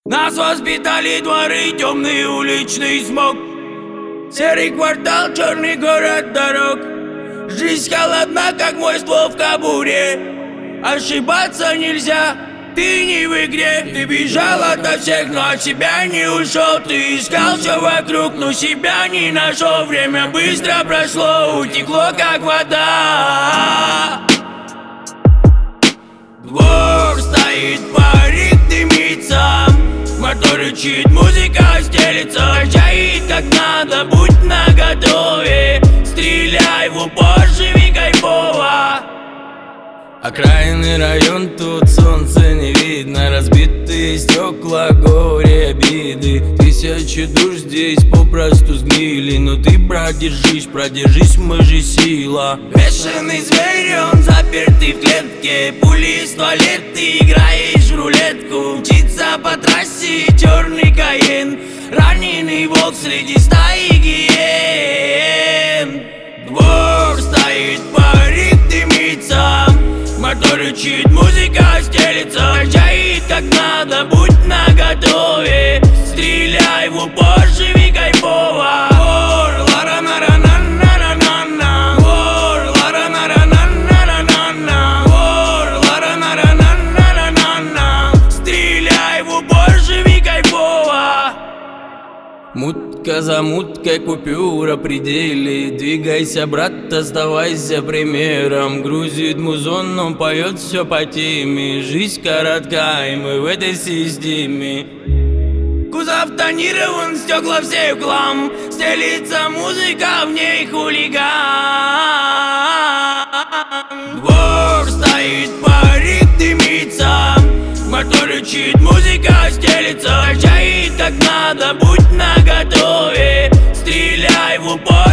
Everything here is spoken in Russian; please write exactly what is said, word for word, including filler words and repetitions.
Нас воспитали дворы, темный уличный смог, серый квартал, черный город дорог. Жизнь холодна, как мой ствол в кобуре. Ошибаться нельзя, ты не в игре. Ты бежал ото всех, но от себя не ушел. Ты искал все вокруг, но себя не нашел. Время быстро прошло, утекло как вода. Двор стоит, парик дымится, мотор рычит, музыка стелится. Чаит как надо, будь наготове. Стреляй в упор, живи кайфово. Окраинный район, тут солнце не видно. Разбитые стекла, горе, обиды. Тысячи душ здесь попросту сгнили. Но ты продержись, продержись, мы же сила. Бешеный зверь, он запертый в клетке. Пули из туалет, ты играешь в рулетку. Мчится по трассе черный Каен. Раненый волк среди стаи гиен. Двор стоит, парик дымится, мотор рычит, музыка стелится. Чаит как надо, будь наготове. Стреляй в упор, живи кайфово. Вор, лара-на-ра-на-на-ра-на-на. Вор, лара-на-ра-на-на-ра-на-на. Вор, лара-на-ра-на-на-ра-на-на. Стреляй в упор, живи кайфово. Мутка за муткой, купюра пределе. Двигайся, брат, оставайся примером. Грузит музон, он поет все по теме. Жизнь коротка, и мы в этой системе. Кузов тонирован, стекла все в хлам. Стелится музыка, в ней хулиган. Двор стоит, парик дымится, мотор рычит, музыка стелится. Чаит как надо, будь наготове. Стреляй в упор.